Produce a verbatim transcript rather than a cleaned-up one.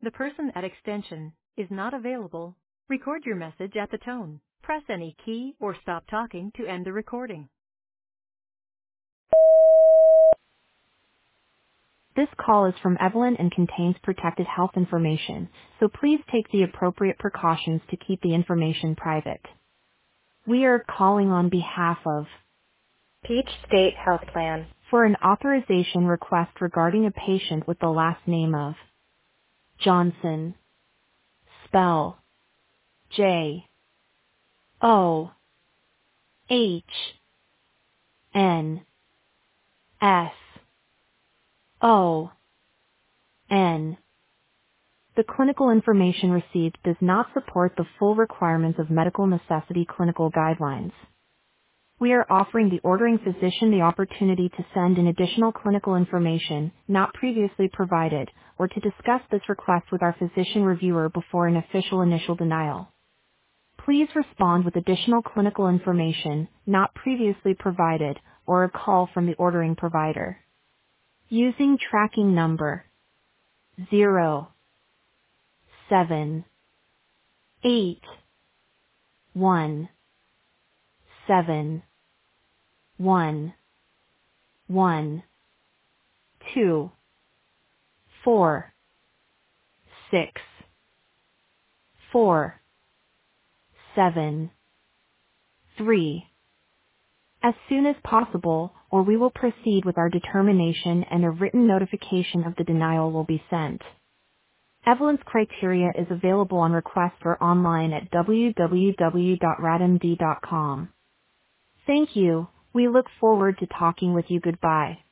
The person at extension is not available. Record your message at the tone. Press any key or stop talking to end the recording. This call is from Evelyn and contains protected health information, so please take the appropriate precautions to keep the information private. We are calling on behalf of Peach State Health Plan. for an authorization request regarding a patient with the last name of Johnson. Spell J O H N S O N. The clinical information received does not support the full requirements of medical necessity clinical guidelines. We are offering the ordering physician the opportunity to send in additional clinical information not previously provided, or to discuss this request with our physician reviewer before an official initial denial. Please respond with additional clinical information not previously provided, or a call from the ordering provider. Using tracking number zero seven eight one seven one one two four six four seven three as soon as possible, or we will proceed with our determination and a written notification of the denial will be sent. Evelyn's criteria is available on request or online at w w w dot radmd dot com. Thank you. We look forward to talking with you. Goodbye.